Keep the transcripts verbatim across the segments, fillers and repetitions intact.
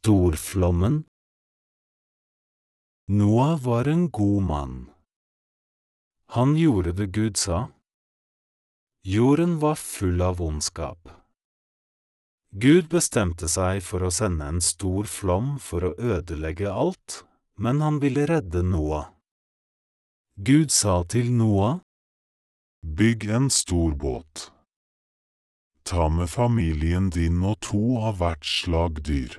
Storflommen. Noah var en god mann. Han gjorde det Gud sa. Jorden var full av ondskap. Gud bestemte seg for å sende en stor flom for å ødelegge alt, men han ville redde Noah. Gud sa til Noah: Bygg en stor båt. Ta med familien din og to av hvert slag dyr.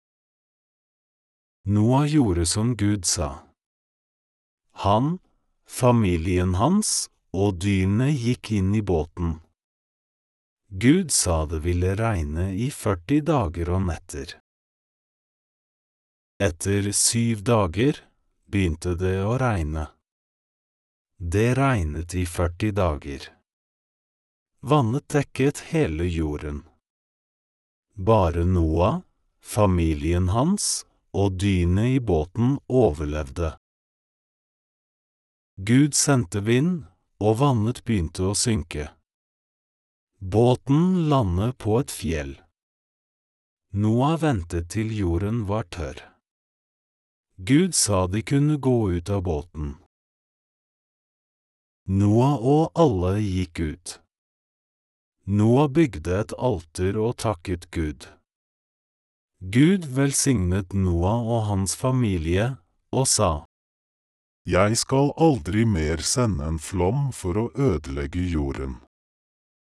Noah gjorde som Gud sa. Han, familien hans og dyrene gikk inn i båten. Gud sa det ville regne i førti dager og netter. Etter syv dager begynte det å regne. Det regnet i førti dager. Vannet dekket hele jorden. Bare Noah, familien hans og dyrene i båten overlevde. Gud sendte vind, og vannet begynte å synke. Båten landet på et fjell. Noah ventet til jorden var tørr. Gud sa de kunne gå ut av båten. Noah og alle gikk ut. Noah bygde et alter og takket Gud. Gud velsignet Noah og hans familie, og sa: Jeg skal aldri mer sende en flom for å ødelegge jorden.